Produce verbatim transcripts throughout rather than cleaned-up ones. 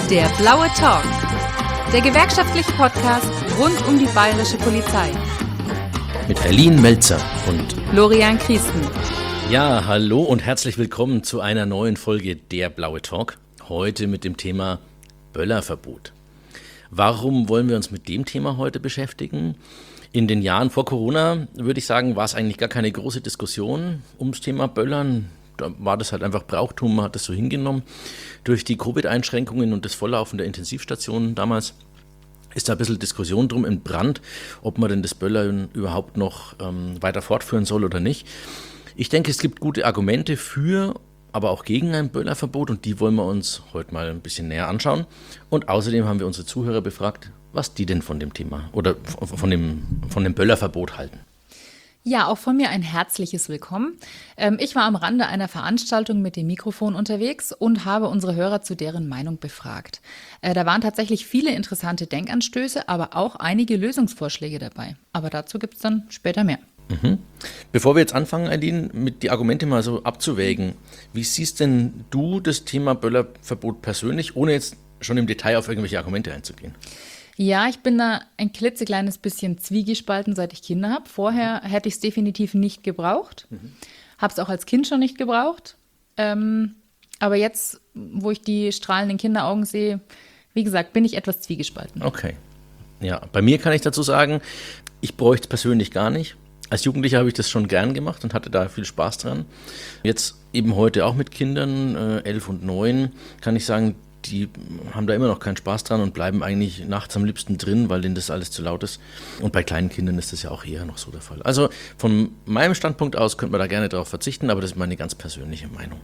Der blaue Talk, der gewerkschaftliche Podcast rund um die bayerische Polizei. Mit Verlin Melzer und Florian Kriesten. Ja, hallo und herzlich willkommen zu einer neuen Folge Der blaue Talk. Heute mit dem Thema Böllerverbot. Warum wollen wir uns mit dem Thema heute beschäftigen? In den Jahren vor Corona, würde ich sagen, war es eigentlich gar keine große Diskussion ums Thema Böllern. Da war das halt einfach Brauchtum, man hat das so hingenommen. Durch die Covid-Einschränkungen und das Volllaufen der Intensivstationen damals ist da ein bisschen Diskussion drum entbrannt, ob man denn das Böllern überhaupt noch ähm, weiter fortführen soll oder nicht. Ich denke, es gibt gute Argumente für, aber auch gegen ein Böllerverbot und die wollen wir uns heute mal ein bisschen näher anschauen. Und außerdem haben wir unsere Zuhörer befragt, was die denn von dem Thema oder von dem, von dem Böllerverbot halten. Ja, auch von mir ein herzliches Willkommen. Ähm, ich war am Rande einer Veranstaltung mit dem Mikrofon unterwegs und habe unsere Hörer zu deren Meinung befragt. Äh, da waren tatsächlich viele interessante Denkanstöße, aber auch einige Lösungsvorschläge dabei. Aber dazu gibt es dann später mehr. Mhm. Bevor wir jetzt anfangen, Aline, mit die Argumente mal so abzuwägen, wie siehst denn du das Thema Böllerverbot persönlich, ohne jetzt schon im Detail auf irgendwelche Argumente einzugehen? Ja, ich bin da ein klitzekleines bisschen zwiegespalten, seit ich Kinder habe. Vorher hätte ich es definitiv nicht gebraucht. Mhm. Habe es auch als Kind schon nicht gebraucht. Ähm, aber jetzt, wo ich die strahlenden Kinderaugen sehe, wie gesagt, bin ich etwas zwiegespalten. Okay. Ja, bei mir kann ich dazu sagen, ich bräuchte es persönlich gar nicht. Als Jugendlicher habe ich das schon gern gemacht und hatte da viel Spaß dran. Jetzt eben heute auch mit Kindern, äh, elf und neun, kann ich sagen, die haben da immer noch keinen Spaß dran und bleiben eigentlich nachts am liebsten drin, weil denen das alles zu laut ist. Und bei kleinen Kindern ist das ja auch eher noch so der Fall. Also von meinem Standpunkt aus könnte man da gerne darauf verzichten, aber das ist meine ganz persönliche Meinung.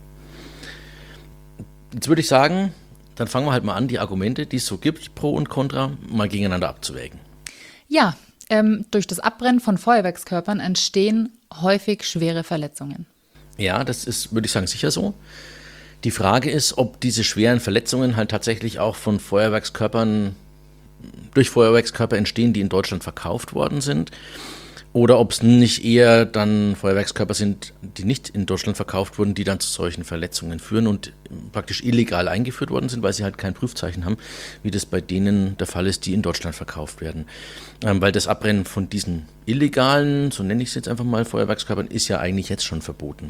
Jetzt würde ich sagen, dann fangen wir halt mal an, die Argumente, die es so gibt, Pro und Contra, mal gegeneinander abzuwägen. Ja, ähm, durch das Abbrennen von Feuerwerkskörpern entstehen häufig schwere Verletzungen. Ja, das ist, würde ich sagen, sicher so. Die Frage ist, ob diese schweren Verletzungen halt tatsächlich auch von Feuerwerkskörpern, durch Feuerwerkskörper entstehen, die in Deutschland verkauft worden sind. Oder ob es nicht eher dann Feuerwerkskörper sind, die nicht in Deutschland verkauft wurden, die dann zu solchen Verletzungen führen und praktisch illegal eingeführt worden sind, weil sie halt kein Prüfzeichen haben, wie das bei denen der Fall ist, die in Deutschland verkauft werden. Ähm, weil das Abbrennen von diesen illegalen, so nenne ich es jetzt einfach mal, Feuerwerkskörpern, ist ja eigentlich jetzt schon verboten.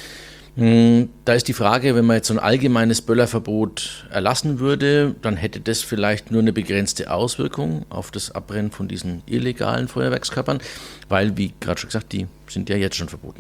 Da ist die Frage, wenn man jetzt so ein allgemeines Böllerverbot erlassen würde, dann hätte das vielleicht nur eine begrenzte Auswirkung auf das Abbrennen von diesen illegalen Feuerwerkskörpern, weil, wie gerade schon gesagt, die sind ja jetzt schon verboten.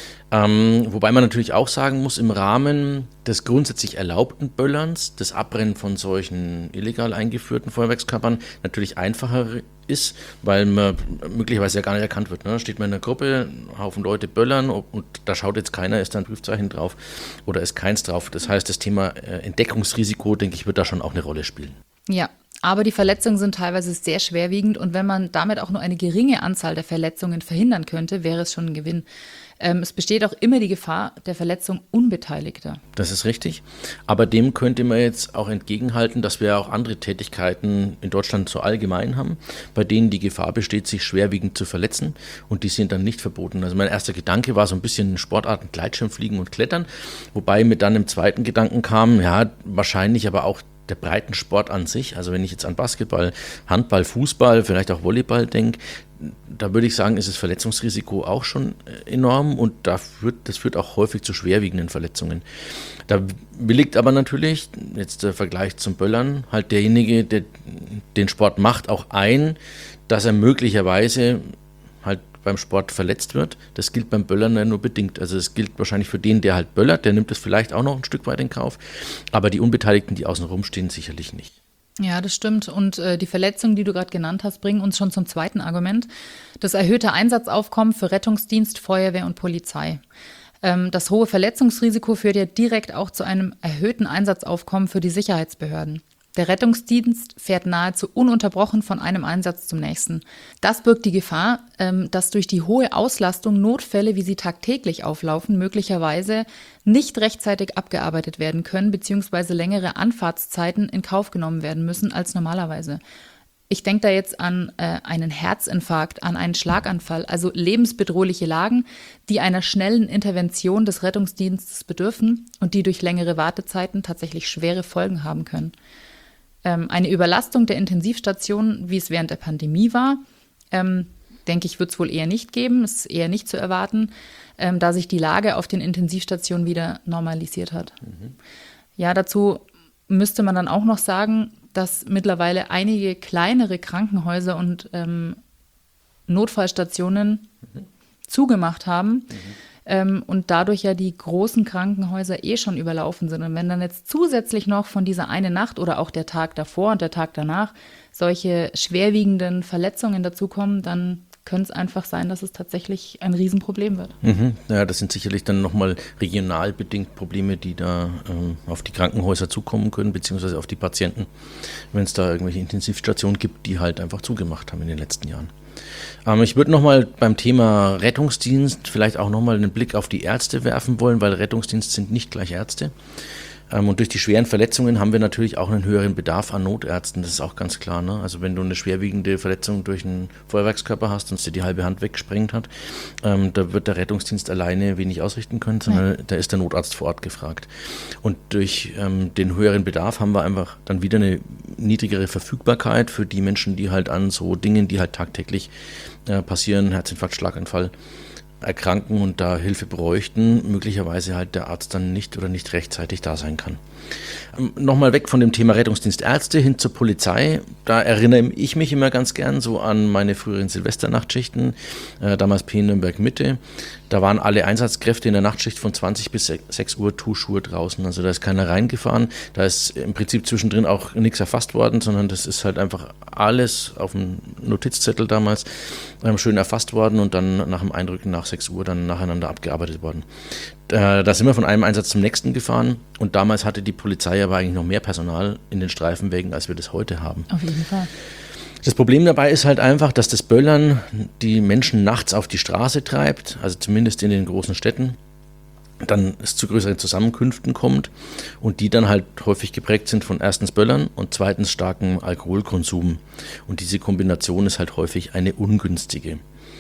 Ähm, wobei man natürlich auch sagen muss, im Rahmen des grundsätzlich erlaubten Böllerns, das Abbrennen von solchen illegal eingeführten Feuerwerkskörpern natürlich einfacher ist, weil man möglicherweise ja gar nicht erkannt wird. Ne? Da steht man in einer Gruppe, ein Haufen Leute böllern und da schaut jetzt keiner, ist da ein Prüfzeichen drauf oder ist keins drauf. Das heißt, das Thema Entdeckungsrisiko, denke ich, wird da schon auch eine Rolle spielen. Ja, aber die Verletzungen sind teilweise sehr schwerwiegend und wenn man damit auch nur eine geringe Anzahl der Verletzungen verhindern könnte, wäre es schon ein Gewinn. Ähm, es besteht auch immer die Gefahr der Verletzung Unbeteiligter. Das ist richtig, aber dem könnte man jetzt auch entgegenhalten, dass wir auch andere Tätigkeiten in Deutschland so allgemein haben, bei denen die Gefahr besteht, sich schwerwiegend zu verletzen und die sind dann nicht verboten. Also mein erster Gedanke war so ein bisschen Sportarten, Gleitschirmfliegen und Klettern, wobei mir dann im zweiten Gedanken kam, ja, wahrscheinlich aber auch der Breitensport an sich, also wenn ich jetzt an Basketball, Handball, Fußball, vielleicht auch Volleyball denke, da würde ich sagen, ist das Verletzungsrisiko auch schon enorm und da führt, das führt auch häufig zu schwerwiegenden Verletzungen. Da willigt aber natürlich, jetzt der Vergleich zum Böllern, halt derjenige, der den Sport macht, auch ein, dass er möglicherweise halt beim Sport verletzt wird. Das gilt beim Böllern ja nur bedingt. Also es gilt wahrscheinlich für den, der halt böllert, der nimmt es vielleicht auch noch ein Stück weit in Kauf, aber die Unbeteiligten, die außen rum stehen, sicherlich nicht. Ja, das stimmt. Und äh, die Verletzungen, die du gerade genannt hast, bringen uns schon zum zweiten Argument. Das erhöhte Einsatzaufkommen für Rettungsdienst, Feuerwehr und Polizei. Ähm, das hohe Verletzungsrisiko führt ja direkt auch zu einem erhöhten Einsatzaufkommen für die Sicherheitsbehörden. Der Rettungsdienst fährt nahezu ununterbrochen von einem Einsatz zum nächsten. Das birgt die Gefahr, ähm, dass durch die hohe Auslastung Notfälle, wie sie tagtäglich auflaufen, möglicherweise nicht rechtzeitig abgearbeitet werden können, beziehungsweise längere Anfahrtszeiten in Kauf genommen werden müssen als normalerweise. Ich denke da jetzt an äh, einen Herzinfarkt, an einen Schlaganfall, also lebensbedrohliche Lagen, die einer schnellen Intervention des Rettungsdienstes bedürfen und die durch längere Wartezeiten tatsächlich schwere Folgen haben können. Ähm, eine Überlastung der Intensivstationen, wie es während der Pandemie war, ähm, denke ich, wird es wohl eher nicht geben. Es ist eher nicht zu erwarten, ähm, da sich die Lage auf den Intensivstationen wieder normalisiert hat. Mhm. Ja, dazu müsste man dann auch noch sagen, dass mittlerweile einige kleinere Krankenhäuser und ähm, Notfallstationen mhm. zugemacht haben mhm. ähm, und dadurch ja die großen Krankenhäuser eh schon überlaufen sind. Und wenn dann jetzt zusätzlich noch von dieser eine Nacht oder auch der Tag davor und der Tag danach solche schwerwiegenden Verletzungen dazukommen, dann könnte es einfach sein, dass es tatsächlich ein Riesenproblem wird. Mhm. Ja, das sind sicherlich dann nochmal regional bedingt Probleme, die da ähm, auf die Krankenhäuser zukommen können, beziehungsweise auf die Patienten, wenn es da irgendwelche Intensivstationen gibt, die halt einfach zugemacht haben in den letzten Jahren. Ähm, ich würde nochmal beim Thema Rettungsdienst vielleicht auch nochmal einen Blick auf die Ärzte werfen wollen, weil Rettungsdienst sind nicht gleich Ärzte. Ähm, und durch die schweren Verletzungen haben wir natürlich auch einen höheren Bedarf an Notärzten, das ist auch ganz klar. Ne? Also wenn du eine schwerwiegende Verletzung durch einen Feuerwerkskörper hast und es dir die halbe Hand weggesprengt hat, ähm, da wird der Rettungsdienst alleine wenig ausrichten können, sondern ja. da ist der Notarzt vor Ort gefragt. Und durch ähm, den höheren Bedarf haben wir einfach dann wieder eine niedrigere Verfügbarkeit für die Menschen, die halt an so Dingen, die halt tagtäglich äh, passieren, Herzinfarkt, Schlaganfall, erkranken und da Hilfe bräuchten, möglicherweise halt der Arzt dann nicht oder nicht rechtzeitig da sein kann. Ähm, Nochmal weg von dem Thema Rettungsdienst Ärzte hin zur Polizei. Da erinnere ich mich immer ganz gern so an meine früheren Silvesternachtschichten, äh, damals P Nürnberg Mitte. Da waren alle Einsatzkräfte in der Nachtschicht von zwanzig bis sechs Uhr Tuchschuhe draußen. Also da ist keiner reingefahren. Da ist im Prinzip zwischendrin auch nichts erfasst worden, sondern das ist halt einfach alles auf dem Notizzettel damals ähm, schön erfasst worden und dann nach dem Einrücken nach sechs Uhr dann nacheinander abgearbeitet worden. Da, da sind wir von einem Einsatz zum nächsten gefahren und damals hatte die Polizei aber eigentlich noch mehr Personal in den Streifenwägen, als wir das heute haben. Auf jeden Fall. Das Problem dabei ist halt einfach, dass das Böllern die Menschen nachts auf die Straße treibt, also zumindest in den großen Städten, dann es zu größeren Zusammenkünften kommt und die dann halt häufig geprägt sind von erstens Böllern und zweitens starkem Alkoholkonsum. Und diese Kombination ist halt häufig eine ungünstige.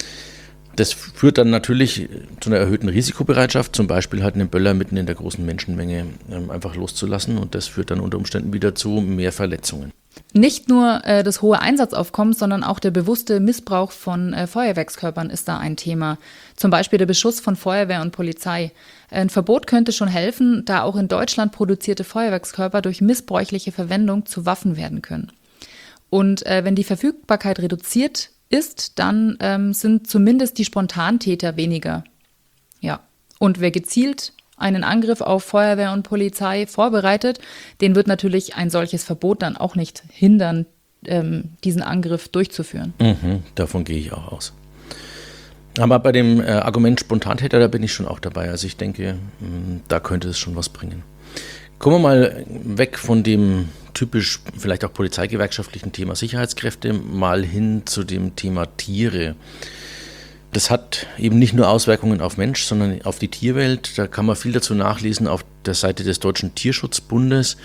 Das führt dann natürlich zu einer erhöhten Risikobereitschaft, zum Beispiel halt einen Böller mitten in der großen Menschenmenge ähm, einfach loszulassen und das führt dann unter Umständen wieder zu mehr Verletzungen. Nicht nur äh, das hohe Einsatzaufkommen, sondern auch der bewusste Missbrauch von äh, Feuerwerkskörpern ist da ein Thema. Zum Beispiel der Beschuss von Feuerwehr und Polizei. Ein Verbot könnte schon helfen, da auch in Deutschland produzierte Feuerwerkskörper durch missbräuchliche Verwendung zu Waffen werden können. Und äh, wenn die Verfügbarkeit reduziert ist, dann ähm, sind zumindest die Spontantäter weniger. Ja. Und wer gezielt einen Angriff auf Feuerwehr und Polizei vorbereitet, den wird natürlich ein solches Verbot dann auch nicht hindern, ähm, diesen Angriff durchzuführen. Mhm, davon gehe ich auch aus. Aber bei dem äh, Argument Spontantäter, da bin ich schon auch dabei. Also ich denke, mh, da könnte es schon was bringen. Kommen wir mal weg von dem typisch vielleicht auch polizeigewerkschaftlichen Thema Sicherheitskräfte mal hin zu dem Thema Tiere. Das hat eben nicht nur Auswirkungen auf Mensch, sondern auf die Tierwelt. Da kann man viel dazu nachlesen auf der Seite des Deutschen Tierschutzbundes.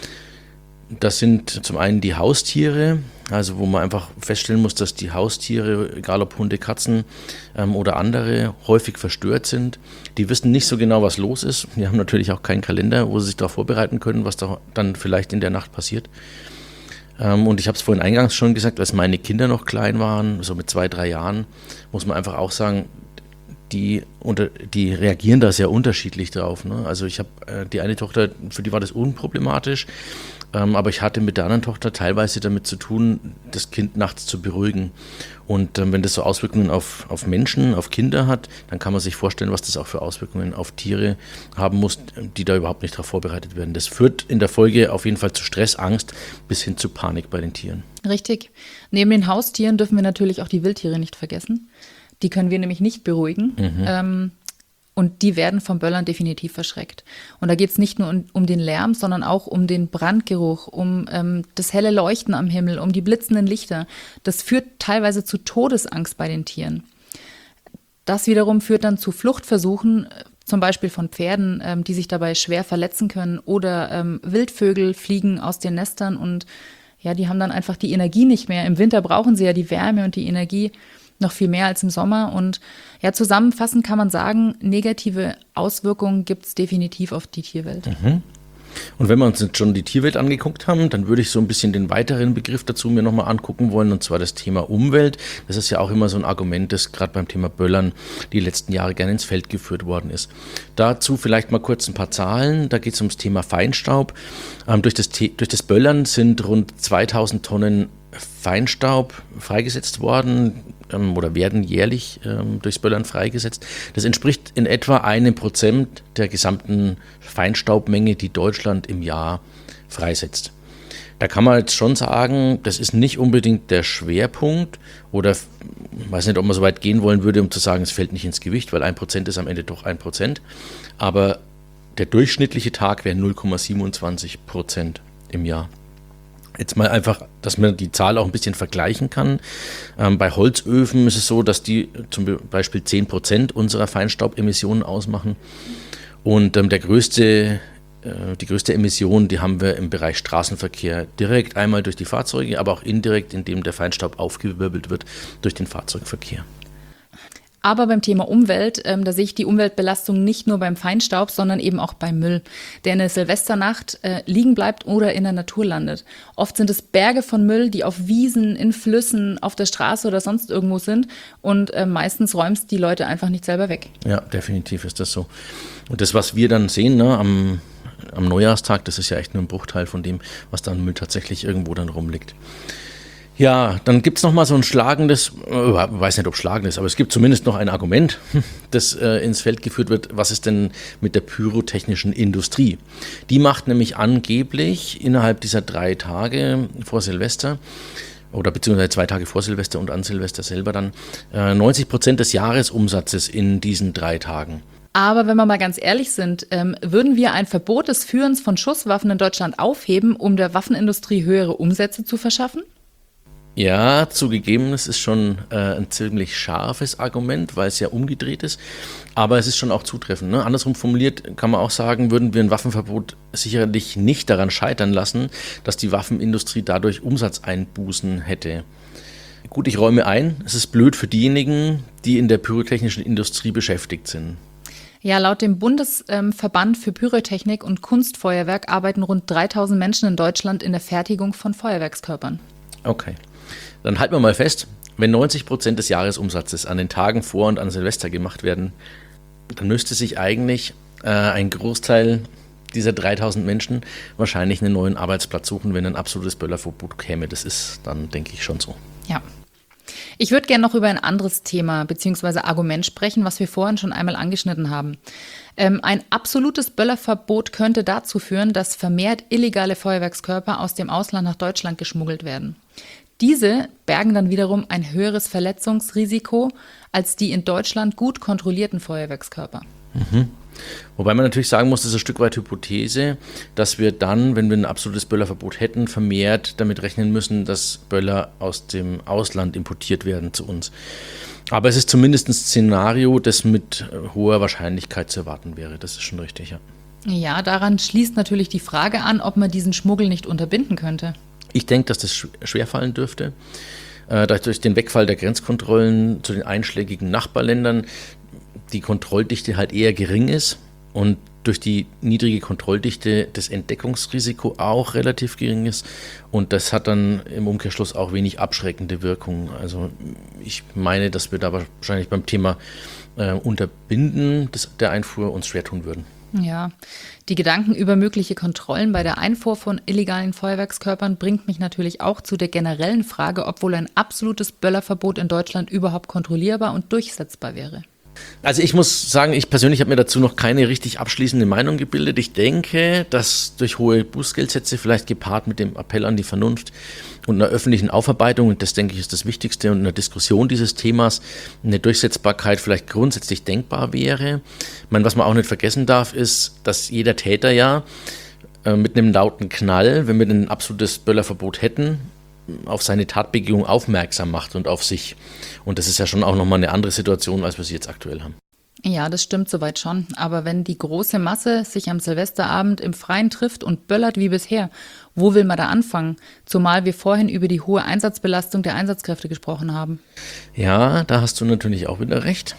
Das sind zum einen die Haustiere, also wo man einfach feststellen muss, dass die Haustiere, egal ob Hunde, Katzen ähm, oder andere, häufig verstört sind. Die wissen nicht so genau, was los ist. Die haben natürlich auch keinen Kalender, wo sie sich darauf vorbereiten können, was da dann vielleicht in der Nacht passiert. Ähm, und ich habe es vorhin eingangs schon gesagt, als meine Kinder noch klein waren, so mit zwei, drei Jahren, muss man einfach auch sagen, die, unter, die reagieren da sehr unterschiedlich drauf. Ne? Also ich habe äh, die eine Tochter, für die war das unproblematisch, ähm, aber ich hatte mit der anderen Tochter teilweise damit zu tun, das Kind nachts zu beruhigen. Und ähm, wenn das so Auswirkungen auf, auf Menschen, auf Kinder hat, dann kann man sich vorstellen, was das auch für Auswirkungen auf Tiere haben muss, die da überhaupt nicht darauf vorbereitet werden. Das führt in der Folge auf jeden Fall zu Stress, Angst bis hin zu Panik bei den Tieren. Richtig. Neben den Haustieren dürfen wir natürlich auch die Wildtiere nicht vergessen. Die können wir nämlich nicht beruhigen. Mhm. Ähm, und die werden vom Böllern definitiv verschreckt. Und da geht es nicht nur um, um den Lärm, sondern auch um den Brandgeruch, um ähm, das helle Leuchten am Himmel, um die blitzenden Lichter. Das führt teilweise zu Todesangst bei den Tieren. Das wiederum führt dann zu Fluchtversuchen, zum Beispiel von Pferden, ähm, die sich dabei schwer verletzen können. Oder ähm, Wildvögel fliegen aus den Nestern und ja, die haben dann einfach die Energie nicht mehr. Im Winter brauchen sie ja die Wärme und die Energie noch viel mehr als im Sommer. Und ja, zusammenfassend kann man sagen, negative Auswirkungen gibt es definitiv auf die Tierwelt. Mhm. Und wenn wir uns jetzt schon die Tierwelt angeguckt haben, dann würde ich so ein bisschen den weiteren Begriff dazu mir nochmal angucken wollen, und zwar das Thema Umwelt. Das ist ja auch immer so ein Argument, das gerade beim Thema Böllern die letzten Jahre gerne ins Feld geführt worden ist. Dazu vielleicht mal kurz ein paar Zahlen. Da geht es ums Thema Feinstaub. Ähm, durch das, durch das Böllern sind rund zweitausend Tonnen Feinstaub freigesetzt worden ähm, oder werden jährlich ähm, durchs Böllern freigesetzt. Das entspricht in etwa einem Prozent der gesamten Feinstaubmenge, die Deutschland im Jahr freisetzt. Da kann man jetzt schon sagen, das ist nicht unbedingt der Schwerpunkt, oder ich weiß nicht, ob man so weit gehen wollen würde, um zu sagen, es fällt nicht ins Gewicht, weil ein Prozent ist am Ende doch ein Prozent. Aber der durchschnittliche Tag wäre null Komma siebenundzwanzig Prozent im Jahr. Jetzt mal einfach, dass man die Zahl auch ein bisschen vergleichen kann. Ähm, bei Holzöfen ist es so, dass die zum Beispiel zehn Prozent unserer Feinstaubemissionen ausmachen. Und ähm, der größte, äh, die größte Emission, die haben wir im Bereich Straßenverkehr direkt einmal durch die Fahrzeuge, aber auch indirekt, indem der Feinstaub aufgewirbelt wird durch den Fahrzeugverkehr. Aber beim Thema Umwelt, ähm, da sehe ich die Umweltbelastung nicht nur beim Feinstaub, sondern eben auch beim Müll, der in der Silvesternacht äh, liegen bleibt oder in der Natur landet. Oft sind es Berge von Müll, die auf Wiesen, in Flüssen, auf der Straße oder sonst irgendwo sind, und äh, meistens räumst die Leute einfach nicht selber weg. Ja, definitiv ist das so. Und das, was wir dann sehen, ne, am, am Neujahrstag, das ist ja echt nur ein Bruchteil von dem, was da an Müll tatsächlich irgendwo dann rumliegt. Ja, dann gibt es noch mal so ein schlagendes, ich weiß nicht, ob schlagendes, aber es gibt zumindest noch ein Argument, das äh, ins Feld geführt wird. Was ist denn mit der pyrotechnischen Industrie? Die macht nämlich angeblich innerhalb dieser drei Tage vor Silvester, oder beziehungsweise zwei Tage vor Silvester und an Silvester selber dann, äh, neunzig Prozent des Jahresumsatzes in diesen drei Tagen. Aber wenn wir mal ganz ehrlich sind, ähm, würden wir ein Verbot des Führens von Schusswaffen in Deutschland aufheben, um der Waffenindustrie höhere Umsätze zu verschaffen? Ja, zugegeben, es ist schon äh, ein ziemlich scharfes Argument, weil es ja umgedreht ist, aber es ist schon auch zutreffend. Ne? Andersrum formuliert kann man auch sagen, würden wir ein Waffenverbot sicherlich nicht daran scheitern lassen, dass die Waffenindustrie dadurch Umsatzeinbußen hätte. Gut, ich räume ein, es ist blöd für diejenigen, die in der pyrotechnischen Industrie beschäftigt sind. Ja, laut dem Bundesverband für Pyrotechnik und Kunstfeuerwerk arbeiten rund dreitausend Menschen in Deutschland in der Fertigung von Feuerwerkskörpern. Okay. Dann halten wir mal fest, wenn neunzig Prozent des Jahresumsatzes an den Tagen vor und an Silvester gemacht werden, dann müsste sich eigentlich äh, ein Großteil dieser dreitausend Menschen wahrscheinlich einen neuen Arbeitsplatz suchen, wenn ein absolutes Böllerverbot käme. Das ist dann, denke ich, schon so. Ja. Ich würde gerne noch über ein anderes Thema bzw. Argument sprechen, was wir vorhin schon einmal angeschnitten haben. Ähm, ein absolutes Böllerverbot könnte dazu führen, dass vermehrt illegale Feuerwerkskörper aus dem Ausland nach Deutschland geschmuggelt werden. Diese bergen dann wiederum ein höheres Verletzungsrisiko als die in Deutschland gut kontrollierten Feuerwerkskörper. Mhm. Wobei man natürlich sagen muss, das ist ein Stück weit Hypothese, dass wir dann, wenn wir ein absolutes Böllerverbot hätten, vermehrt damit rechnen müssen, dass Böller aus dem Ausland importiert werden zu uns. Aber es ist zumindest ein Szenario, das mit hoher Wahrscheinlichkeit zu erwarten wäre. Das ist schon richtig, ja. Ja, daran schließt natürlich die Frage an, ob man diesen Schmuggel nicht unterbinden könnte. Ich denke, dass das schwerfallen dürfte. Äh, durch den Wegfall der Grenzkontrollen zu den einschlägigen Nachbarländern die Kontrolldichte halt eher gering ist und durch die niedrige Kontrolldichte das Entdeckungsrisiko auch relativ gering ist. Und das hat dann im Umkehrschluss auch wenig abschreckende Wirkung. Also ich meine, dass wir da wahrscheinlich beim Thema äh, Unterbinden des, der Einfuhr uns schwer tun würden. Ja, die Gedanken über mögliche Kontrollen bei der Einfuhr von illegalen Feuerwerkskörpern bringt mich natürlich auch zu der generellen Frage, ob wohl ein absolutes Böllerverbot in Deutschland überhaupt kontrollierbar und durchsetzbar wäre. Also ich muss sagen, ich persönlich habe mir dazu noch keine richtig abschließende Meinung gebildet. Ich denke, dass durch hohe Bußgeldsätze, vielleicht gepaart mit dem Appell an die Vernunft und einer öffentlichen Aufarbeitung, und das denke ich ist das Wichtigste, und einer Diskussion dieses Themas, eine Durchsetzbarkeit vielleicht grundsätzlich denkbar wäre. Ich meine, was man auch nicht vergessen darf, ist, dass jeder Täter ja äh, mit einem lauten Knall, wenn wir ein absolutes Böllerverbot hätten, auf seine Tatbegehung aufmerksam macht und auf sich. Und das ist ja schon auch nochmal eine andere Situation, als wir sie jetzt aktuell haben. Ja, das stimmt soweit schon. Aber wenn die große Masse sich am Silvesterabend im Freien trifft und böllert wie bisher, wo will man da anfangen? Zumal wir vorhin über die hohe Einsatzbelastung der Einsatzkräfte gesprochen haben. Ja, da hast du natürlich auch wieder recht.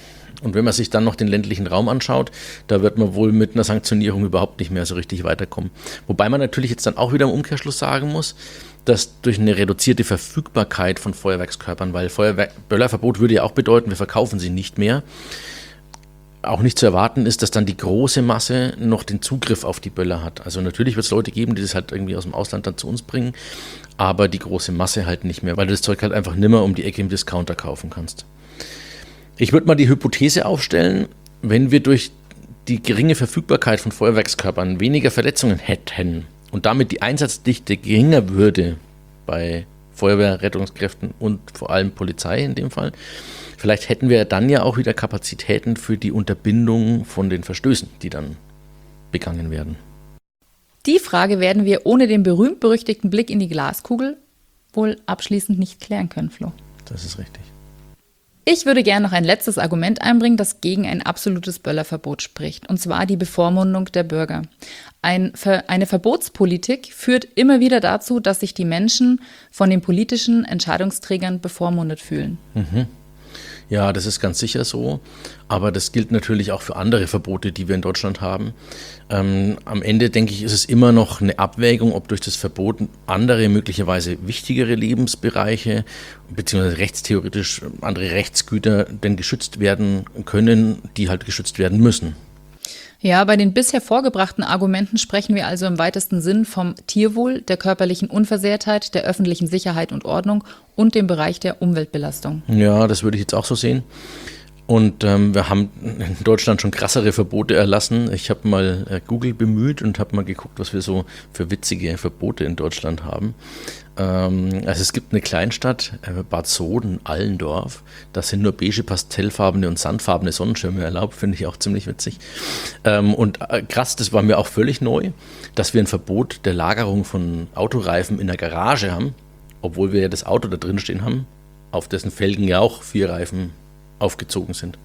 Und wenn man sich dann noch den ländlichen Raum anschaut, da wird man wohl mit einer Sanktionierung überhaupt nicht mehr so richtig weiterkommen. Wobei man natürlich jetzt dann auch wieder im Umkehrschluss sagen muss, dass durch eine reduzierte Verfügbarkeit von Feuerwerkskörpern, weil Feuerwerk- Böllerverbot würde ja auch bedeuten, wir verkaufen sie nicht mehr, auch nicht zu erwarten ist, dass dann die große Masse noch den Zugriff auf die Böller hat. Also natürlich wird es Leute geben, die das halt irgendwie aus dem Ausland dann zu uns bringen, aber die große Masse halt nicht mehr, weil du das Zeug halt einfach nimmer um die Ecke im Discounter kaufen kannst. Ich würde mal die Hypothese aufstellen, wenn wir durch die geringe Verfügbarkeit von Feuerwerkskörpern weniger Verletzungen hätten und damit die Einsatzdichte geringer würde bei Feuerwehr, Rettungskräften und vor allem Polizei in dem Fall, vielleicht hätten wir dann ja auch wieder Kapazitäten für die Unterbindung von den Verstößen, die dann begangen werden. Die Frage werden wir ohne den berühmt-berüchtigten Blick in die Glaskugel wohl abschließend nicht klären können, Flo. Das ist richtig. Ich würde gerne noch ein letztes Argument einbringen, das gegen ein absolutes Böllerverbot spricht, und zwar die Bevormundung der Bürger. Ein, eine Verbotspolitik führt immer wieder dazu, dass sich die Menschen von den politischen Entscheidungsträgern bevormundet fühlen. Mhm. Ja, das ist ganz sicher so, aber das gilt natürlich auch für andere Verbote, die wir in Deutschland haben. Ähm, am Ende, denke ich, ist es immer noch eine Abwägung, ob durch das Verbot andere, möglicherweise wichtigere Lebensbereiche beziehungsweise rechtstheoretisch andere Rechtsgüter denn geschützt werden können, die halt geschützt werden müssen. Ja, bei den bisher vorgebrachten Argumenten sprechen wir also im weitesten Sinn vom Tierwohl, der körperlichen Unversehrtheit, der öffentlichen Sicherheit und Ordnung und dem Bereich der Umweltbelastung. Ja, das würde ich jetzt auch so sehen. Und ähm, wir haben in Deutschland schon krassere Verbote erlassen. Ich habe mal äh, Google bemüht und habe mal geguckt, was wir so für witzige Verbote in Deutschland haben. Ähm, also es gibt eine Kleinstadt, äh, Bad Soden, Allendorf. Da sind nur beige, pastellfarbene und sandfarbene Sonnenschirme erlaubt. Finde ich auch ziemlich witzig. Ähm, und äh, krass, das war mir auch völlig neu, dass wir ein Verbot der Lagerung von Autoreifen in der Garage haben, obwohl wir ja das Auto da drin stehen haben, auf dessen Felgen ja auch vier Reifen aufgezogen sind.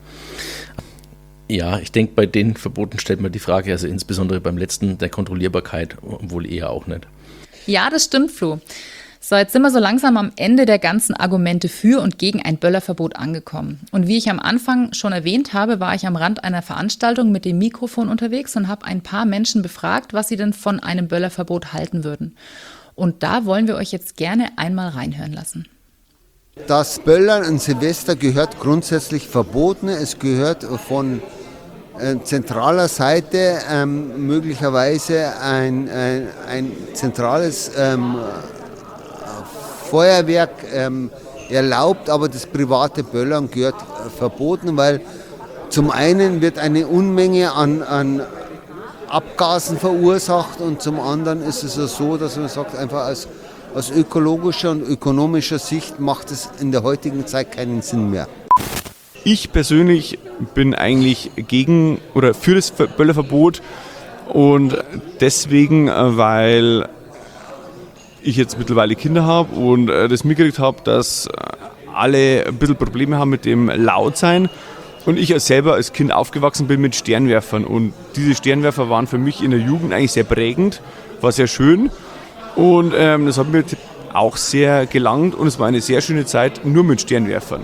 Ja, ich denke, bei den Verboten stellt man die Frage, also insbesondere beim letzten, der Kontrollierbarkeit, wohl eher auch nicht. Ja, das stimmt, Flo. So, jetzt sind wir so langsam am Ende der ganzen Argumente für und gegen ein Böllerverbot angekommen. Und wie ich am Anfang schon erwähnt habe, war ich am Rand einer Veranstaltung mit dem Mikrofon unterwegs und habe ein paar Menschen befragt, was sie denn von einem Böllerverbot halten würden. Und da wollen wir euch jetzt gerne einmal reinhören lassen. Das Böllern an Silvester gehört grundsätzlich verboten. Es gehört von äh, zentraler Seite ähm, möglicherweise ein, ein, ein zentrales ähm, Feuerwerk ähm, erlaubt, aber das private Böllern gehört äh, verboten, weil zum einen wird eine Unmenge an, an Abgasen verursacht und zum anderen ist es so, dass man sagt, einfach als Aus ökologischer und ökonomischer Sicht macht es in der heutigen Zeit keinen Sinn mehr. Ich persönlich bin eigentlich gegen oder für das Böllerverbot und deswegen, weil ich jetzt mittlerweile Kinder habe und das mitgekriegt habe, dass alle ein bisschen Probleme haben mit dem Lautsein und ich als selber als Kind aufgewachsen bin mit Sternwerfern und diese Sternwerfer waren für mich in der Jugend eigentlich sehr prägend, war sehr schön. Und ähm, das hat mir auch sehr gelangt und es war eine sehr schöne Zeit nur mit Sternwerfern.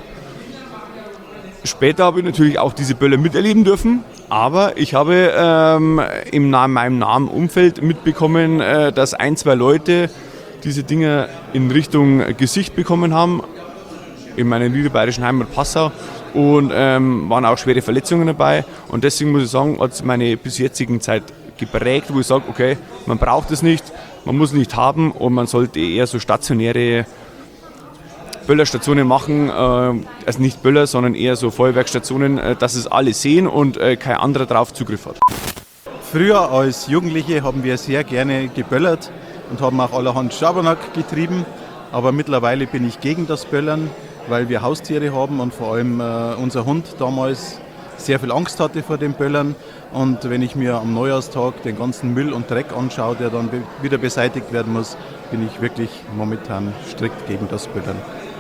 Später habe ich natürlich auch diese Böller miterleben dürfen, aber ich habe ähm, in meinem nahen Umfeld mitbekommen, äh, dass ein, zwei Leute diese Dinger in Richtung Gesicht bekommen haben, in meiner niederbayerischen Heimat Passau und ähm, waren auch schwere Verletzungen dabei und deswegen muss ich sagen, hat es meine bis jetzigen Zeit geprägt, wo ich sage, okay, man braucht es nicht, man muss nicht haben und man sollte eher so stationäre Böllerstationen machen, also nicht Böller, sondern eher so Feuerwerkstationen, dass es alle sehen und kein anderer darauf Zugriff hat. Früher als Jugendliche haben wir sehr gerne geböllert und haben auch allerhand Schabernack getrieben, aber mittlerweile bin ich gegen das Böllern, weil wir Haustiere haben und vor allem unser Hund damals sehr viel Angst hatte vor dem Böllern. Und wenn ich mir am Neujahrstag den ganzen Müll und Dreck anschaue, der dann be- wieder beseitigt werden muss, bin ich wirklich momentan strikt gegen das Böllern.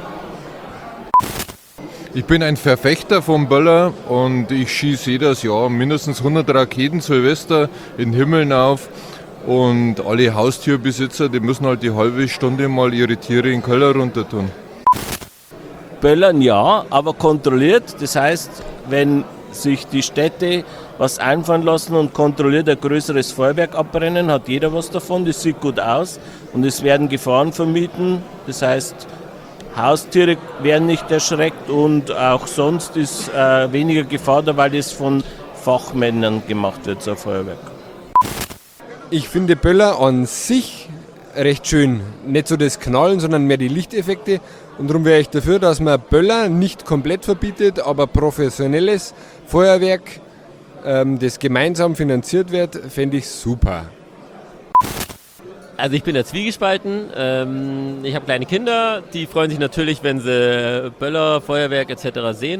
Ich bin ein Verfechter vom Böller und ich schieße jedes Jahr mindestens hundert Raketen Silvester in den Himmel auf. Und alle Haustierbesitzer, die müssen halt die halbe Stunde mal ihre Tiere in den Keller runter tun. Böllern ja, aber kontrolliert. Das heißt, wenn sich die Städte was einfallen lassen und kontrolliert ein größeres Feuerwerk abbrennen, hat jeder was davon, das sieht gut aus und es werden Gefahren vermieden, das heißt Haustiere werden nicht erschreckt und auch sonst ist äh, weniger Gefahr da, weil das von Fachmännern gemacht wird, so ein Feuerwerk. Ich finde Böller an sich recht schön. Nicht so das Knallen, sondern mehr die Lichteffekte. Und darum wäre ich dafür, dass man Böller nicht komplett verbietet, aber professionelles Feuerwerk, ähm, das gemeinsam finanziert wird, fände ich super. Also ich bin da zwiegespalten. Ähm, ich habe kleine Kinder, die freuen sich natürlich, wenn sie Böller, Feuerwerk et cetera sehen.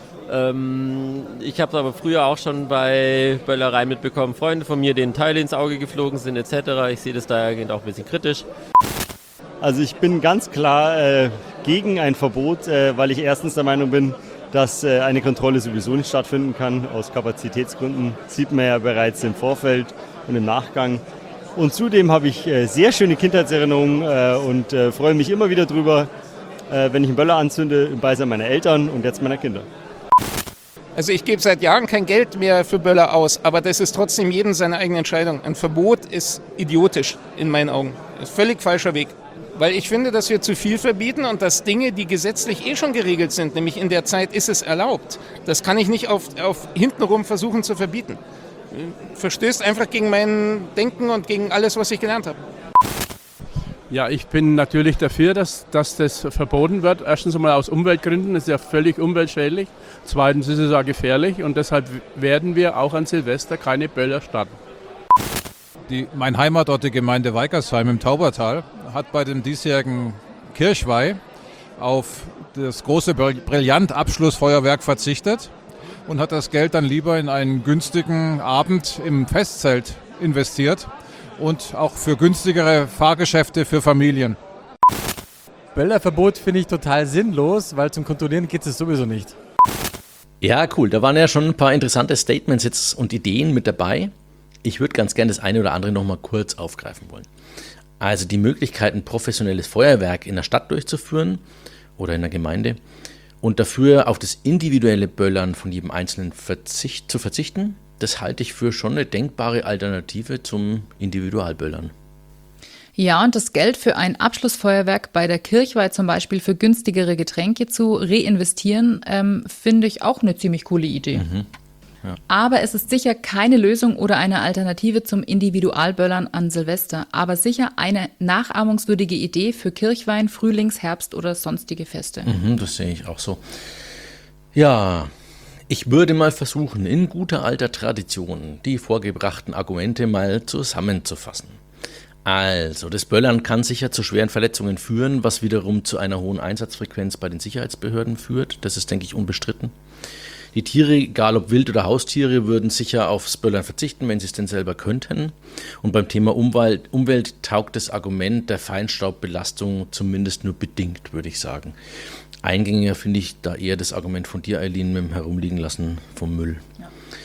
Ähm, ich habe es aber früher auch schon bei Böllereien mitbekommen, Freunde von mir, denen Teile ins Auge geflogen sind et cetera. Ich sehe das dahergehend auch ein bisschen kritisch. Also ich bin ganz klar äh, gegen ein Verbot, äh, weil ich erstens der Meinung bin, dass äh, eine Kontrolle sowieso nicht stattfinden kann. Aus Kapazitätsgründen sieht man ja bereits im Vorfeld und im Nachgang. Und zudem habe ich äh, sehr schöne Kindheitserinnerungen äh, und äh, freue mich immer wieder drüber, äh, wenn ich einen Böller anzünde, im Beisein meiner Eltern und jetzt meiner Kinder. Also ich gebe seit Jahren kein Geld mehr für Böller aus, aber das ist trotzdem jedem seine eigene Entscheidung. Ein Verbot ist idiotisch in meinen Augen. Das ist völlig falscher Weg. Weil ich finde, dass wir zu viel verbieten und dass Dinge, die gesetzlich eh schon geregelt sind, nämlich in der Zeit ist es erlaubt, das kann ich nicht auf, auf hintenrum versuchen zu verbieten. Verstößt einfach gegen mein Denken und gegen alles, was ich gelernt habe. Ja, ich bin natürlich dafür, dass, dass das verboten wird. Erstens einmal aus Umweltgründen, das ist ja völlig umweltschädlich. Zweitens ist es auch gefährlich und deshalb werden wir auch an Silvester keine Böller starten. Die, mein Heimatort, die Gemeinde Weikersheim im Taubertal, hat bei dem diesjährigen Kirchweih auf das große Brillant-Abschlussfeuerwerk verzichtet und hat das Geld dann lieber in einen günstigen Abend im Festzelt investiert und auch für günstigere Fahrgeschäfte für Familien. Böllerverbot finde ich total sinnlos, weil zum Kontrollieren geht es sowieso nicht. Ja, cool. Da waren ja schon ein paar interessante Statements jetzt und Ideen mit dabei. Ich würde ganz gerne das eine oder andere noch mal kurz aufgreifen wollen. Also die Möglichkeit, ein professionelles Feuerwerk in der Stadt durchzuführen oder in der Gemeinde und dafür auf das individuelle Böllern von jedem Einzelnen verzicht, zu verzichten, das halte ich für schon eine denkbare Alternative zum Individualböllern. Ja, und das Geld für ein Abschlussfeuerwerk bei der Kirchweih zum Beispiel für günstigere Getränke zu reinvestieren, ähm, finde ich auch eine ziemlich coole Idee. Mhm. Ja. Aber es ist sicher keine Lösung oder eine Alternative zum Individualböllern an Silvester, aber sicher eine nachahmungswürdige Idee für Kirchweih, Frühlings-, Herbst- oder sonstige Feste. Mhm, das sehe ich auch so. Ja, ich würde mal versuchen, in guter alter Tradition die vorgebrachten Argumente mal zusammenzufassen. Also, das Böllern kann sicher zu schweren Verletzungen führen, was wiederum zu einer hohen Einsatzfrequenz bei den Sicherheitsbehörden führt. Das ist, denke ich, unbestritten. Die Tiere, egal ob Wild- oder Haustiere, würden sicher aufs Böllern verzichten, wenn sie es denn selber könnten. Und beim Thema Umwelt, Umwelt taugt das Argument der Feinstaubbelastung zumindest nur bedingt, würde ich sagen. Eingängiger finde ich da eher das Argument von dir, Eileen, mit dem Herumliegen lassen vom Müll. Ja.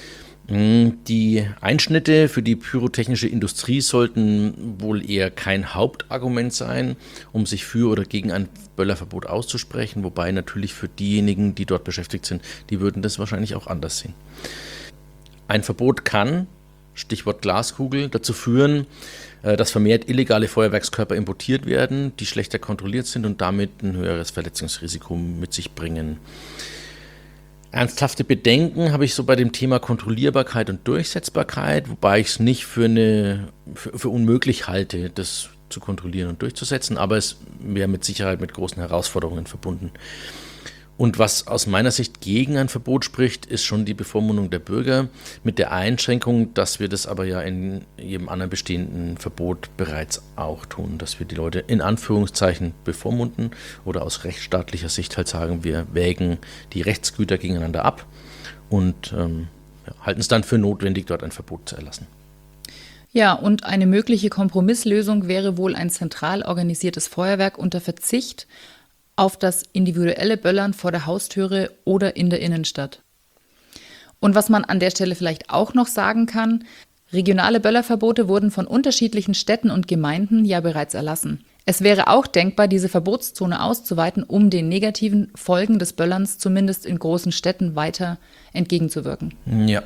Die Einschnitte für die pyrotechnische Industrie sollten wohl eher kein Hauptargument sein, um sich für oder gegen ein Böllerverbot auszusprechen, wobei natürlich für diejenigen, die dort beschäftigt sind, die würden das wahrscheinlich auch anders sehen. Ein Verbot kann, Stichwort Glaskugel, dazu führen, dass vermehrt illegale Feuerwerkskörper importiert werden, die schlechter kontrolliert sind und damit ein höheres Verletzungsrisiko mit sich bringen. Ernsthafte Bedenken habe ich so bei dem Thema Kontrollierbarkeit und Durchsetzbarkeit, wobei ich es nicht für, eine, für, für unmöglich halte, das zu kontrollieren und durchzusetzen, aber es wäre mit Sicherheit mit großen Herausforderungen verbunden. Und was aus meiner Sicht gegen ein Verbot spricht, ist schon die Bevormundung der Bürger mit der Einschränkung, dass wir das aber ja in jedem anderen bestehenden Verbot bereits auch tun, dass wir die Leute in Anführungszeichen bevormunden oder aus rechtsstaatlicher Sicht halt sagen, wir wägen die Rechtsgüter gegeneinander ab und ähm, ja, halten es dann für notwendig, dort ein Verbot zu erlassen. Ja, und eine mögliche Kompromisslösung wäre wohl ein zentral organisiertes Feuerwerk unter Verzicht auf das individuelle Böllern vor der Haustüre oder in der Innenstadt. Und was man an der Stelle vielleicht auch noch sagen kann, regionale Böllerverbote wurden von unterschiedlichen Städten und Gemeinden ja bereits erlassen. Es wäre auch denkbar, diese Verbotszone auszuweiten, um den negativen Folgen des Böllerns zumindest in großen Städten weiter entgegenzuwirken. Ja.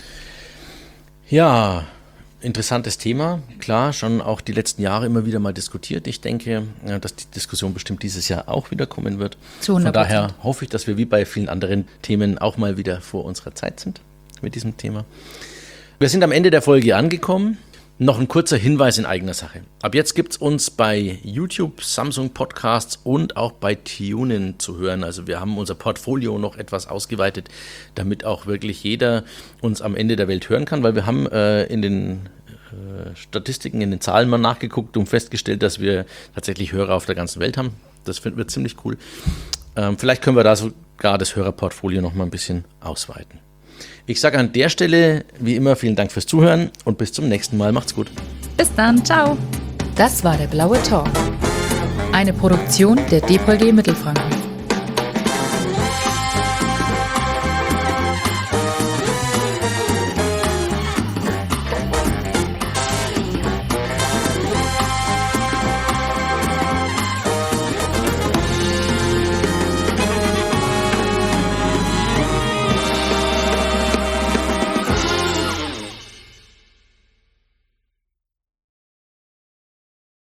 Ja, interessantes Thema. Klar, schon auch die letzten Jahre immer wieder mal diskutiert. Ich denke, dass die Diskussion bestimmt dieses Jahr auch wieder kommen wird. Zu hundert Prozent. Von daher hoffe ich, dass wir wie bei vielen anderen Themen auch mal wieder vor unserer Zeit sind mit diesem Thema. Wir sind am Ende der Folge angekommen. Noch ein kurzer Hinweis in eigener Sache. Ab jetzt gibt es uns bei YouTube, Samsung Podcasts und auch bei TuneIn zu hören. Also wir haben unser Portfolio noch etwas ausgeweitet, damit auch wirklich jeder uns am Ende der Welt hören kann, weil wir haben äh, in den äh, Statistiken, in den Zahlen mal nachgeguckt und festgestellt, dass wir tatsächlich Hörer auf der ganzen Welt haben. Das finden wir ziemlich cool. Ähm, vielleicht können wir da sogar das Hörerportfolio noch mal ein bisschen ausweiten. Ich sage an der Stelle, wie immer, vielen Dank fürs Zuhören und bis zum nächsten Mal. Macht's gut. Bis dann, ciao. Das war der Blaue Talk. Eine Produktion der D P O L G Mittelfranken.